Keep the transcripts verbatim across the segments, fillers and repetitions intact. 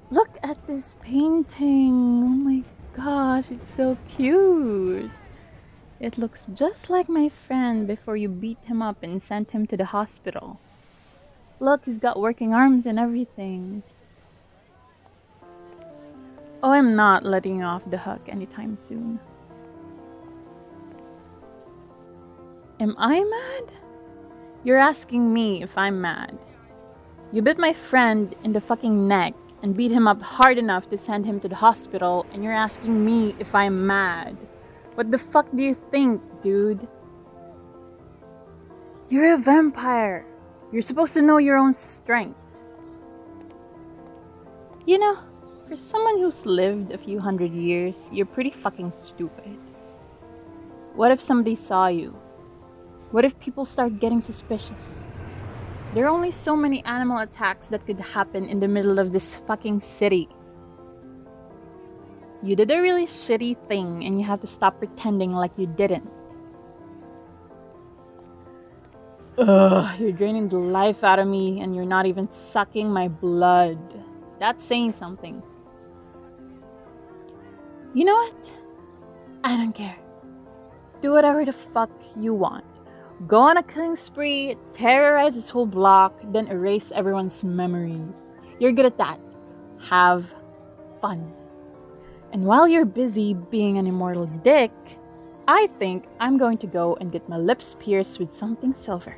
Look at this painting. Oh my gosh, it's so cute. It looks just like my friend before you beat him up and sent him to the hospital. Look, he's got working arms and everything. Oh, I'm not letting you off the hook anytime soon. Am I mad? You're asking me if I'm mad. You bit my friend in the fucking neck and beat him up hard enough to send him to the hospital, and you're asking me if I'm mad. What the fuck do you think, dude? You're a vampire. You're supposed to know your own strength. You know, for someone who's lived a few hundred years, you're pretty fucking stupid. What if somebody saw you? What if people start getting suspicious? There are only so many animal attacks that could happen in the middle of this fucking city. You did a really shitty thing and you have to stop pretending like you didn't. Ugh, you're draining the life out of me and you're not even sucking my blood. That's saying something. You know what? I don't care. Do whatever the fuck you want. Go on a killing spree, terrorize this whole block, then erase everyone's memories. You're good at that. Have fun. And while you're busy being an immortal dick, I think I'm going to go and get my lips pierced with something silver.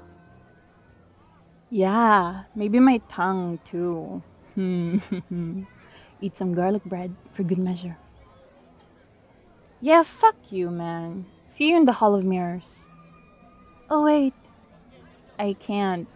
Yeah, maybe my tongue too. Hmm. Eat some garlic bread for good measure. Yeah, fuck you, man. See you in the Hall of Mirrors. Oh, wait. I can't.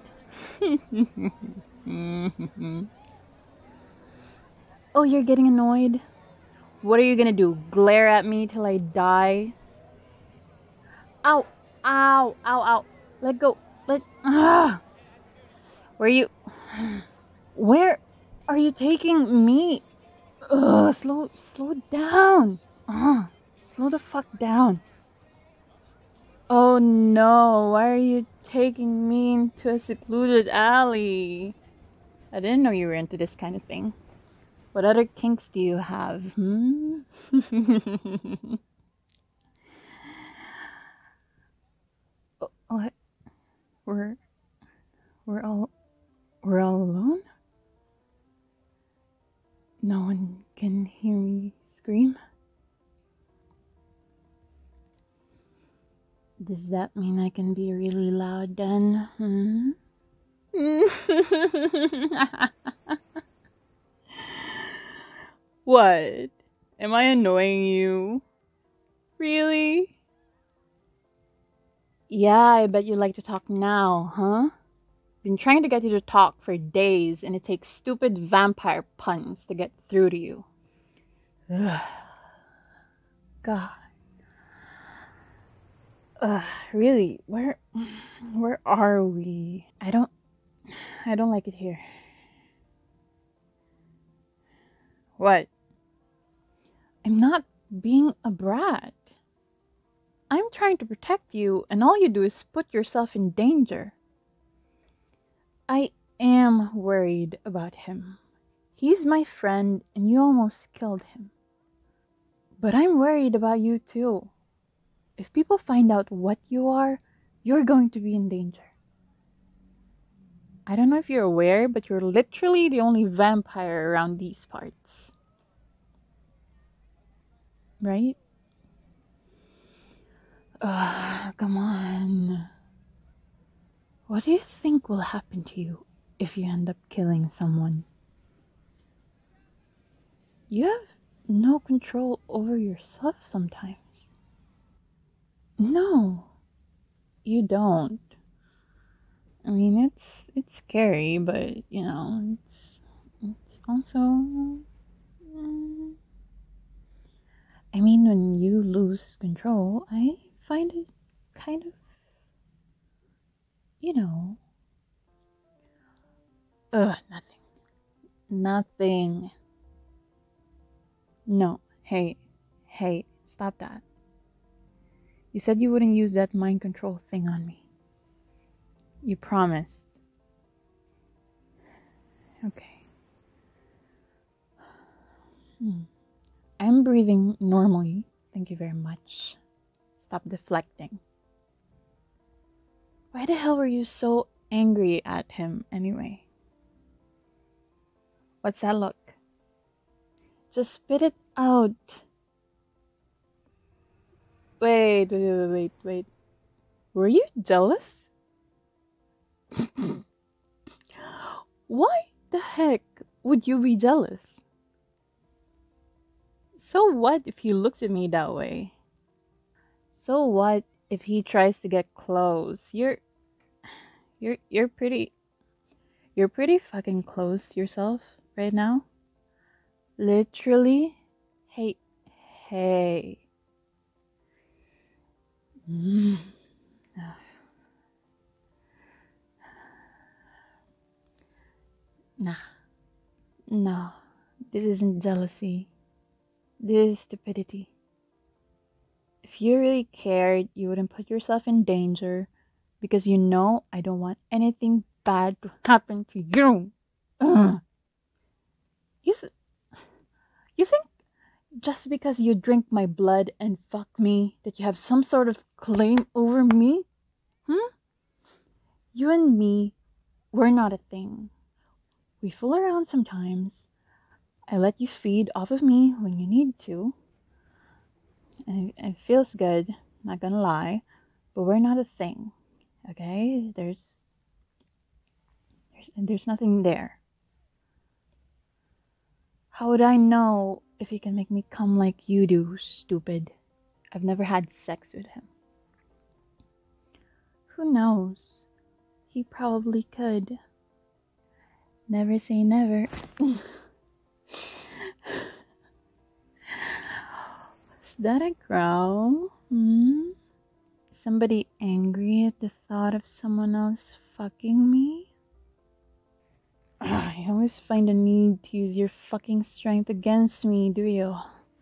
Oh, you're getting annoyed? What are you gonna do? Glare at me till I die? Ow! Ow! Ow! Ow! Let go! Let. Ah! Where are you? Where are you taking me? Ugh! Slow, slow down! Ugh! Slow the fuck down! Oh no! Why are you taking me into a secluded alley? I didn't know you were into this kind of thing. What other kinks do you have? Hmm? What? We're we're all we're all alone? No one can hear me scream? Does that mean I can be really loud then? Hmm? What? Am I annoying you? Really? Yeah, I bet you like to talk now, huh? Been trying to get you to talk for days, and it takes stupid vampire puns to get through to you. Ugh. God. Ugh, really? Where where are we? I don't I don't like it here. What? I'm not being a brat. I'm trying to protect you, and all you do is put yourself in danger. I am worried about him. He's my friend, and you almost killed him. But I'm worried about you too. If people find out what you are, you're going to be in danger. I don't know if you're aware, but you're literally the only vampire around these parts. Right? Ugh, come on. What do you think will happen to you if you end up killing someone? You have no control over yourself sometimes. No, you don't. I mean, it's it's scary, but you know, it's it's also. mm, I mean, when you lose control, I find it kind of, you know. Ugh, nothing. Nothing. No. Hey, hey, stop that. You said you wouldn't use that mind control thing on me. You promised. Okay. Hmm. I'm breathing normally. Thank you very much. Stop deflecting. Why the hell were you so angry at him anyway? What's that look? Just spit it out. Wait, wait, wait, wait, wait. Were you jealous? Why the heck would you be jealous? So what if he looks at me that way? So what if he tries to get close? You're you're you're pretty you're pretty fucking close yourself right now. Literally. Hey, hey. Mm. Nah. No. This isn't jealousy. This is stupidity. If you really cared, you wouldn't put yourself in danger because you know I don't want anything bad to happen to you. Ugh. You th- you think just because you drink my blood and fuck me that you have some sort of claim over me? Hmm? You and me, we're not a thing. We fool around sometimes. I let you feed off of me when you need to. And it feels good, not gonna lie, but we're not a thing. Okay? There's there's there's nothing there. How would I know if he can make me come like you do, stupid? I've never had sex with him. Who knows? He probably could. Never say never. Is that a growl? Hmm? Somebody angry at the thought of someone else fucking me? You always find a need to use your fucking strength against me, do you?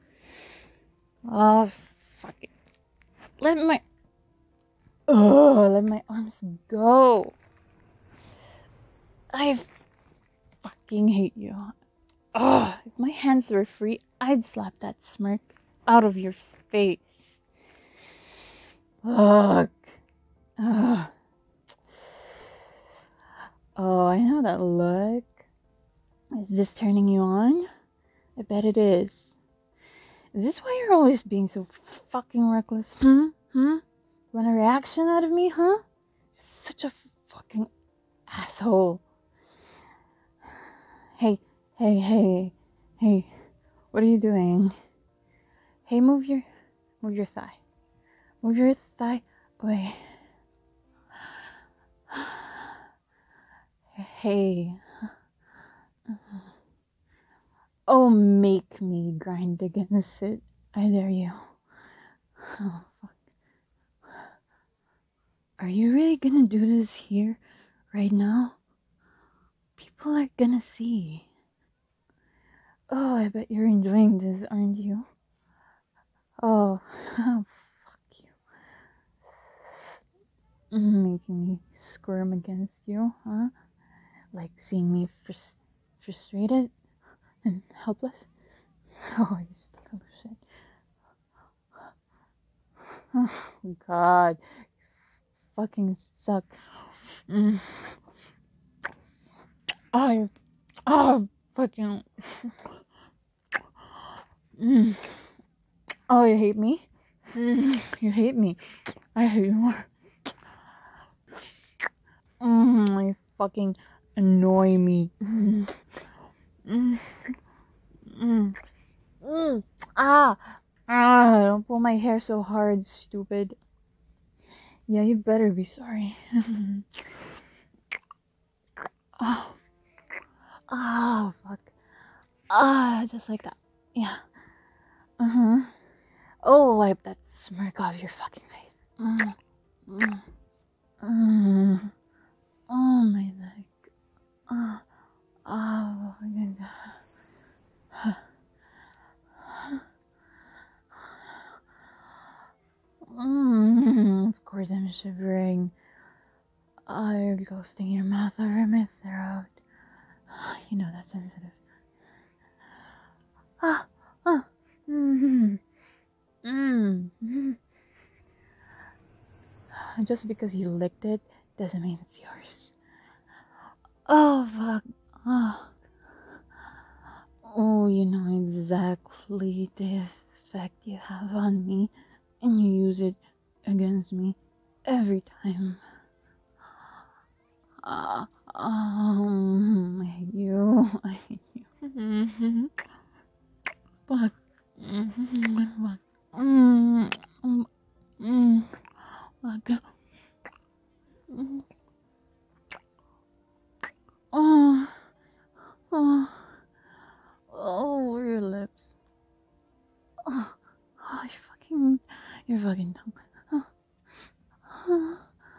Oh, fuck it. Let my. Oh, let my arms go. I fucking hate you. Ugh, if my hands were free, I'd slap that smirk out of your face. Ugh. Ugh. Oh, I know that look. Is this turning you on? I bet it is. Is this why you're always being so fucking reckless? Hmm? Hmm? Want a reaction out of me, huh? Such a fucking asshole. Hey, hey, hey, hey. What are you doing? Hey, move your move your thigh. Move your thigh away. Hey. Oh, make me grind against it. I dare you. Oh, fuck. Are you really gonna do this here, right now? People are gonna see. Oh, I bet you're enjoying this, aren't you? Oh, oh fuck you. Making me squirm against you, huh? Like seeing me frus- frustrated and helpless? Oh, you still little shit. Oh, God. You fucking suck. Mm. Oh, you oh, fucking. Mm. Oh, you hate me? Mm. You hate me. I hate you more. Mm. You fucking annoy me. Mm. Mm. Mm. Mm. Ah. Ah. Don't pull my hair so hard, stupid. Yeah, you better be sorry. Oh. Oh, fuck. Ah, just like that. Yeah. Uh huh. Oh, wipe that smirk off your fucking face. Mm. Mm. Mm. Oh, my neck. Oh, oh, my God. Mm. Of course, I'm shivering. Oh, you're ghosting your mouth over my throat. You know that's sensitive. Ah, just because you licked it doesn't mean it's yours. Oh, fuck. Oh, oh you know exactly the effect you have on me, and you use it against me every time. Uh, um, I hate you. I hate you. Fuck. Fuck. Mm, mm, mm, fuck. Mm. Oh, oh, oh, your lips. Oh, oh, your fucking, your fucking tongue. Oh, oh,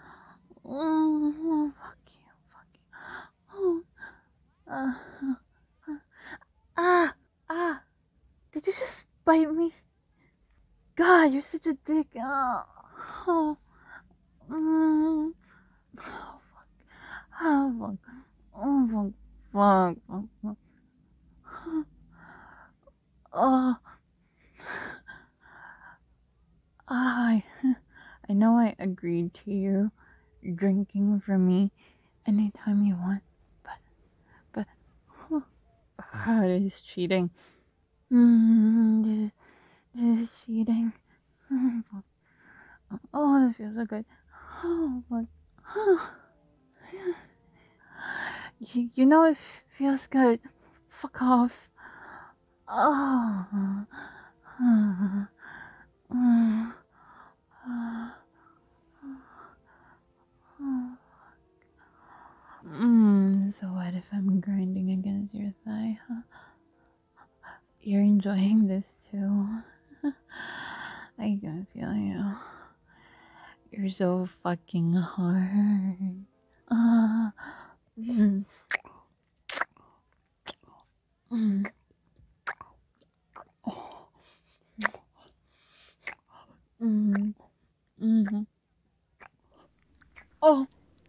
oh, fuck you, fuck you. Oh, uh, ah, ah, did you just bite me? God, you're such a dick. Oh, oh, mm, oh fuck, oh, fuck, oh, fuck, fuck, fuck, fuck. Oh, I, I know I agreed to you drinking for me anytime you want, but, but, oh, it is cheating. Mm, this, this is cheating. Oh, fuck. Oh, this feels so good. Oh, fuck. You, you know it f- feels good. Fuck off. Oh. Mm, so what if I'm grinding against your thigh, huh? You're enjoying this too. I can feel you. You're so fucking hard. Uh, mm, mm. Mm, mm. Oh,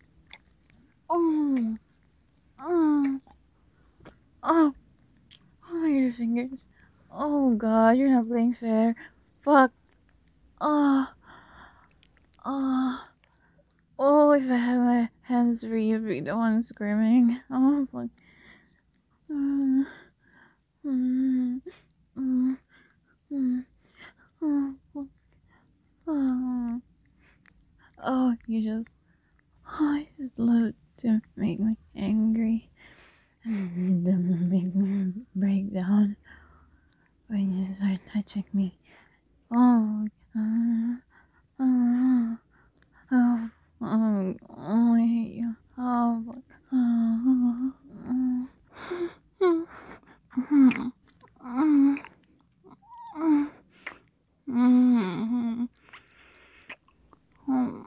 oh, oh, oh, oh, your fingers. Oh God, you're not playing fair. Fuck. Oh, oh, oh, if I had my hands free, you'd be the one screaming. Oh, fuck. Mm, mm, mm, mm, oh, fuck. Oh, oh, you just, oh, I just love to make me angry and then make me break down when you start touching me. Oh, uh, uh, oh, oh, oh, I hate you. Oh, fuck. Oh, oh, oh, oh, oh, oh, oh,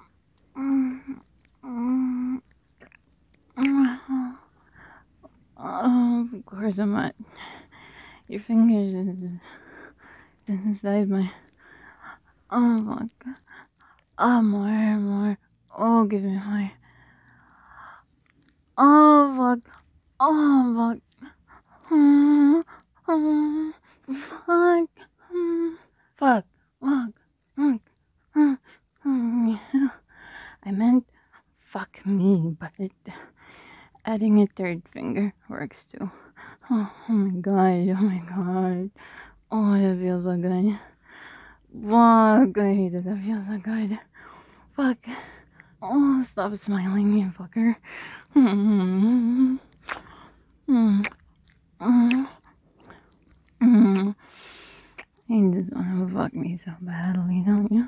oh, oh, oh, of course I'm not. Your fingers is inside my. Oh, fuck. Oh, more, more. Oh, give me more. Oh, fuck. Oh, fuck. Hmm. Hmm. Fuck. Hmm. Fuck. Fuck. Fuck. Hmm. Hmm. I meant fuck me, but it, adding a third finger works too. Oh, oh my god. Oh my god. Oh, that feels so good. Fuck. I hate it. That feels so good. Fuck. Oh, stop smiling, you fucker. Mm, mm, mm, mm. You just want to fuck me so badly, don't you?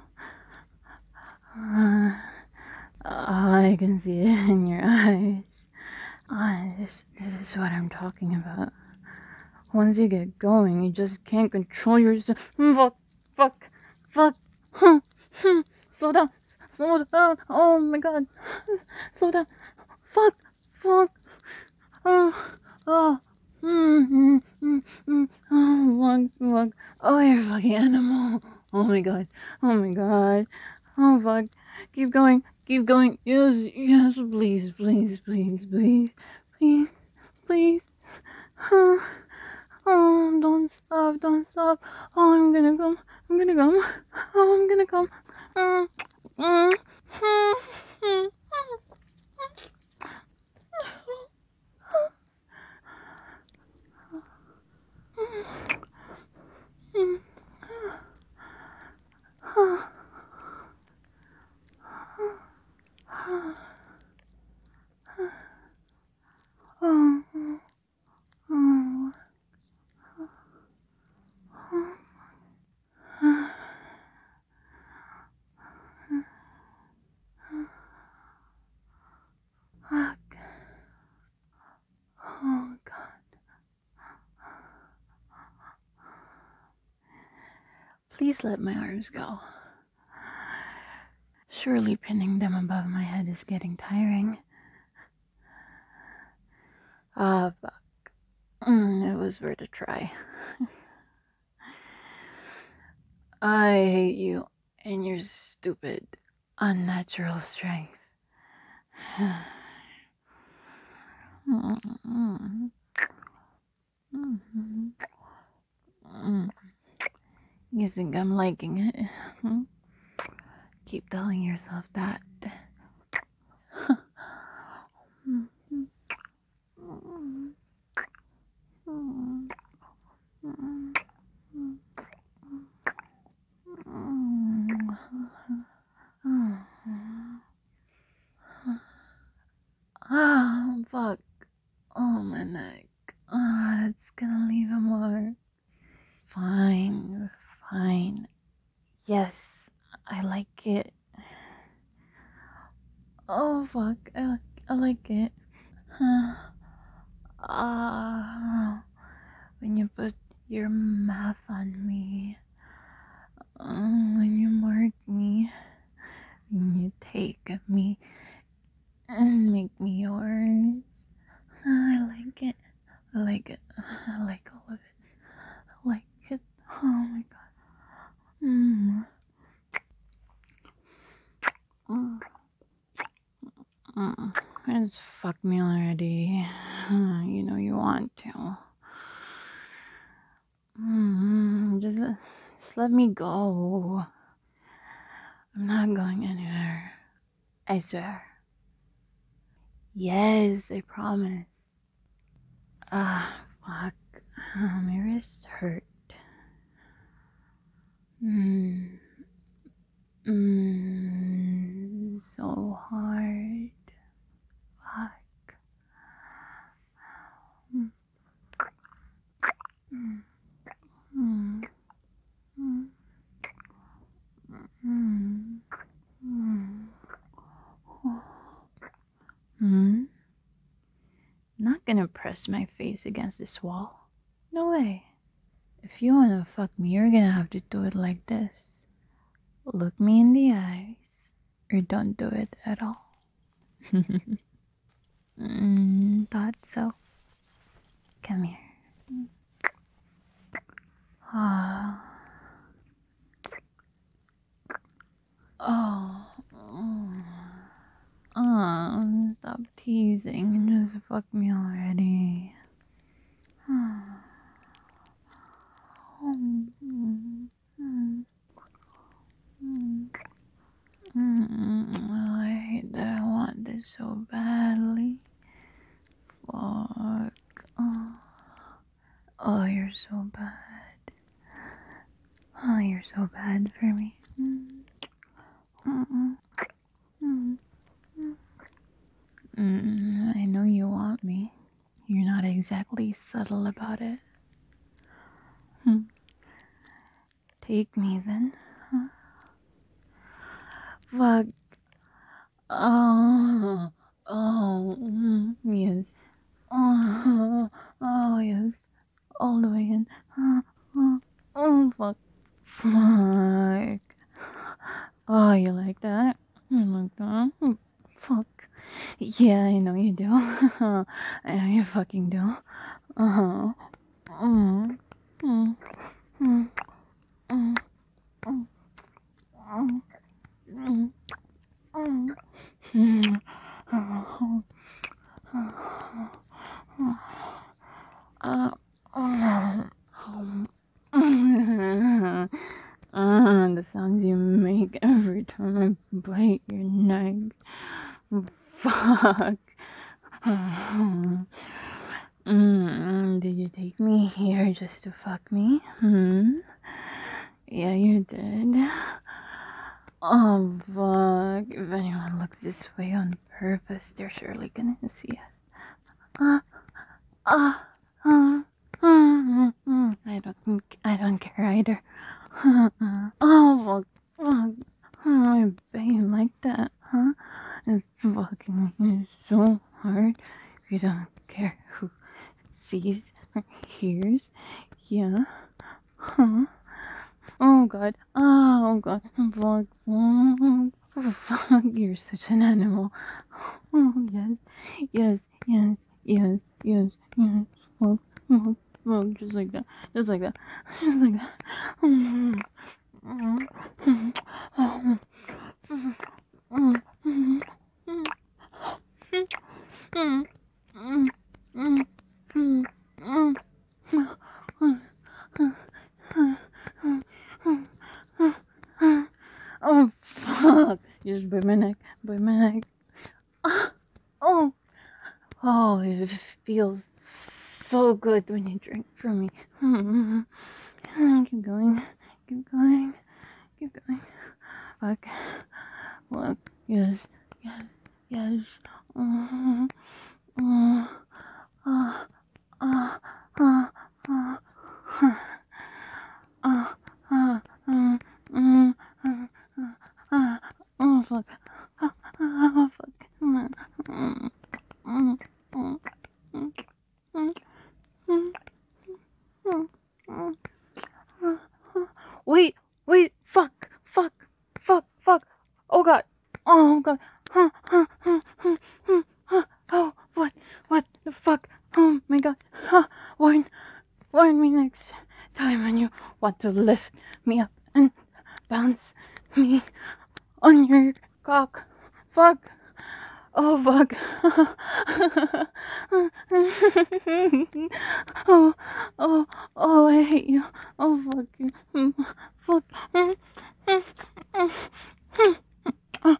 Uh, I can see it in your eyes. Uh, this, this is what I'm talking about. Once you get going, you just can't control yourself. Fuck, fuck, fuck. Hmm, hmm. Slow down, slow down. Oh my god. Slow down. Fuck, fuck. Oh, oh. Mm, mm, mm, mm. Oh, fuck, fuck. Oh, you're a fucking animal. Oh my god. Oh my god. Oh, fuck. Keep going. Keep going. Yes, yes, please, please, please, please, please, please. Oh, oh, don't stop, don't stop. Oh, I'm gonna come. I'm gonna come. Oh, I'm gonna come. Mm, mm. Fuck. Oh, God. Please let my arms go. Surely pinning them above my head is getting tiring. Ah, fuck. Mm, it was worth a try. I hate you and your stupid, unnatural strength. Mm-hmm. Mm-hmm. Mm. You think I'm liking it? Hmm? Keep telling yourself that. Ah, fuck. Oh, my neck. Ah, it's gonna leave a mark. Fine, fine. Yes, I like it. Oh, fuck. I, I like it. Ah, when you put your mouth on me. Oh, when you mark me. When you take me and make me yours. I like it. I like it. I like all of it. I like it. Oh my god. Mm. Mm. Mm. Just fuck me already. You know you want to. Mm. Just, just let me go. I'm not going anywhere. I swear. Yes, I promise. Ah, fuck. My wrist hurt. Mm. Mm. So hard. Fuck. Mm. Mm. Mm. Mm. Mm. Mm. Hmm? Not gonna press my face against this wall. No way. If you wanna fuck me, you're gonna have to do it like this. Look me in the eyes, or don't do it at all. mm, thought so. Come here. Ah. Oh. Oh. Oh, stop teasing and just fuck me already. Oh, I hate that I want this so badly. Fuck. Oh, oh you're so bad. Oh, you're so bad for me. Mm-mm. Mm-mm. Mm, I know you want me. You're not exactly subtle about it. Hmm. Take me then. Huh? Fuck. Oh. Oh. Mm, yes. Oh. Oh, yes. All the way in. Oh, oh, oh fuck. Fuck. Oh, you like that? You like that? Mm, fuck. Yeah, I know you do. I know you fucking do. Uh huh. Mm. Mm. Mm. Mm. Mm. Mm. Mm. Mm. Mm. Oh. Uh, oh. Uh, the sounds you make every time I bite your fuck. Mm, did you take me here just to fuck me? Hmm? Yeah, you did. Oh, fuck. If anyone looks this way on purpose, they're surely gonna see us. Uh, uh, uh, mm, mm, I don't, I don't care either. Oh, fuck, fuck. Oh, I bet you like that, huh? It's fucking me so hard. You don't care who sees or hears. Yeah. Huh? Oh god. Oh god. Fuck. Fuck. Fuck. You're such an animal. Oh yes. Yes. Yes. Yes. Yes. Yes. Fuck. Fuck. Fuck. Just like that. Just like that. Just like that. Mm. Mm. Mm. Mm. Mm. Mm. Mm. Mm. Mm. Mm. Mm. Oh fuck! Just bite my neck, bite my neck. Oh, oh, it feels so good when you drink from me. Keep going, keep going, keep going. Fuck, fuck, yes, yes, yes. Uh, uh, uh, uh, uh, uh, uh, uh, uh, uh, uh, uh, oh fuck. Oh fuck. Mm, mm, mm, mm, mm, mm, mm, mm, mm. Wait, wait, fuck, fuck, fuck, fuck. Oh god. Oh god. Huh, huh, huh, huh, huh, huh. Oh, what, what the fuck? Oh my god. Huh. Warn, warn me next time when you want to lift me up and bounce me on your cock. Fuck. Oh fuck. Oh, oh, oh, I hate you. Oh fuck you. Mm, fuck. Mm, mm, mm, mm. Oh,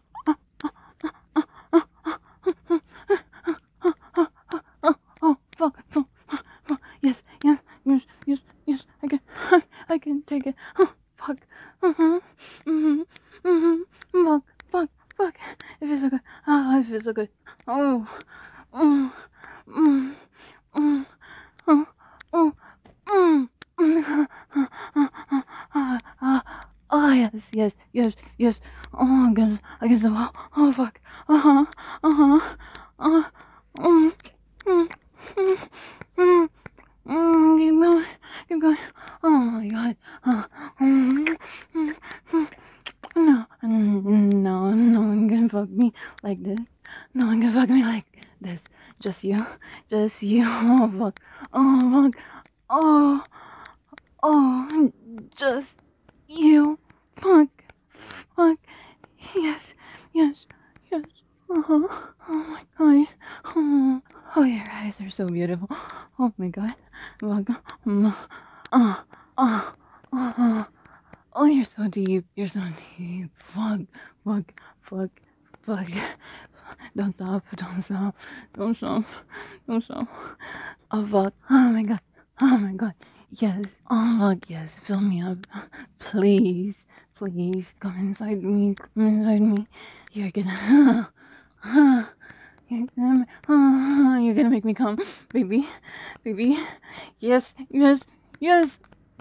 oh, oh, fuck. Oh, oh, yes, yes, yes, yes, yes. I can, I can take it. Oh, fuck. Mhm, mhm, mhm. Fuck, fuck, fuck. It feels so good. Ah, it feels so good. Oh, oh, mm, mm, oh, oh, mm, mm. Ah, ah, ah, yes, yes, yes, yes. Oh, I guess, I guess, oh, oh fuck. Uh huh, uh huh, uh, mm, mm, mm, mm, mm, keep going, keep going. Oh my god. Uh, mm, mm, mm. No, mm, no, no one can fuck me like this. No one can fuck me like this. Just you. Just you. Oh, fuck. Oh, fuck. Oh, oh, just you. Fuck. Fuck. Yes, yes, yes. Uh-huh. Oh my god. Oh, oh, your eyes are so beautiful. Oh my god. Fuck. Mm. Uh, uh, uh, uh. Oh, you're so deep. You're so deep. Fuck, fuck, fuck, fuck. Don't stop. Don't stop. Don't stop. Don't stop. Oh, fuck. Oh, my God. Oh, my God. Yes. Oh, fuck, yes. Fill me up. Please. Please. Come inside me. Come inside me. You're gonna... You're gonna, uh, you're gonna make me come, baby, baby. Yes, yes, yes.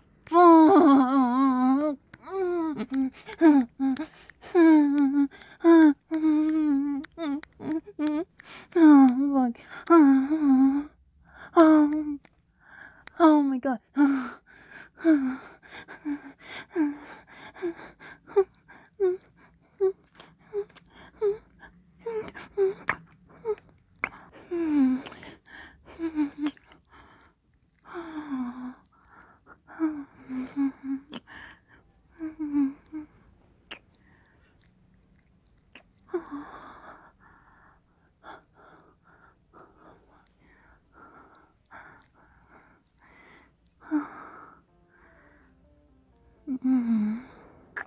Fuck. Oh, fuck. Oh, oh my god.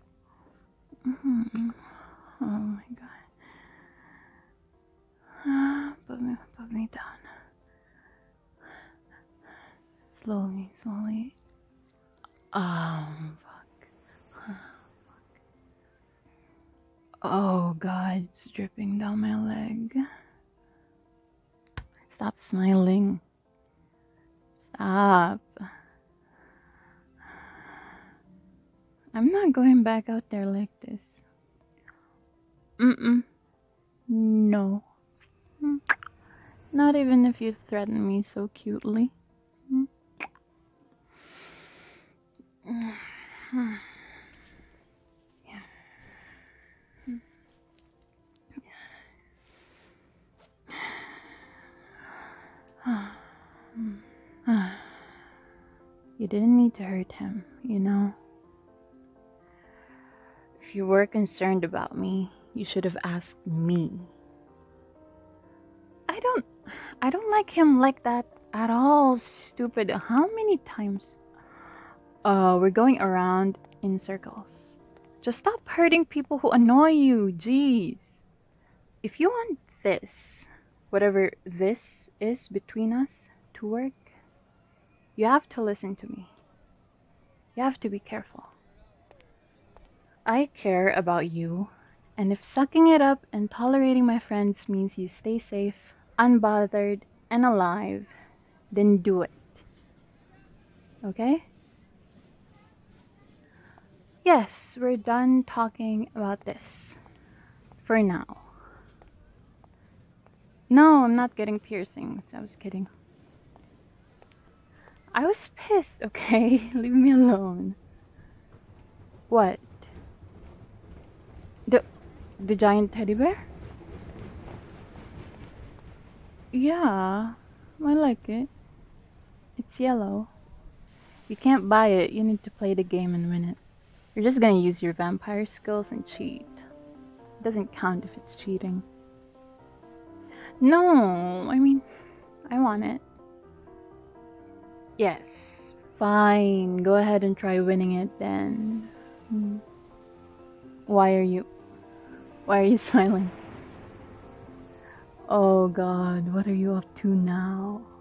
Oh my god. Slowly, slowly. Um, fuck. Oh god, it's dripping down my leg. Stop smiling. Stop. I'm not going back out there like this. Mm-mm. No. Not even if you threaten me so cutely. You didn't need to hurt him, you know? If you were concerned about me, you should have asked me. I don't I don't like him like that at all, stupid. How many times uh we're going around in circles? Just stop hurting people who annoy you. Jeez. If you want this, whatever this is between us, to work, you have to listen to me. You have to be careful. I care about you, and if sucking it up and tolerating my friends means you stay safe, unbothered, and alive, then do it. Okay? Yes, we're done talking about this. For now. No, I'm not getting piercings. I was kidding. I was pissed, okay? Leave me alone. What? The the giant teddy bear? Yeah, I like it. It's yellow. You can't buy it, you need to play the game and win it. You're just gonna use your vampire skills and cheat. It doesn't count if it's cheating. No, I mean, I want it. Yes, fine. Go ahead and try winning it then. Hmm. Why are you... Why are you smiling? Oh god, what are you up to now?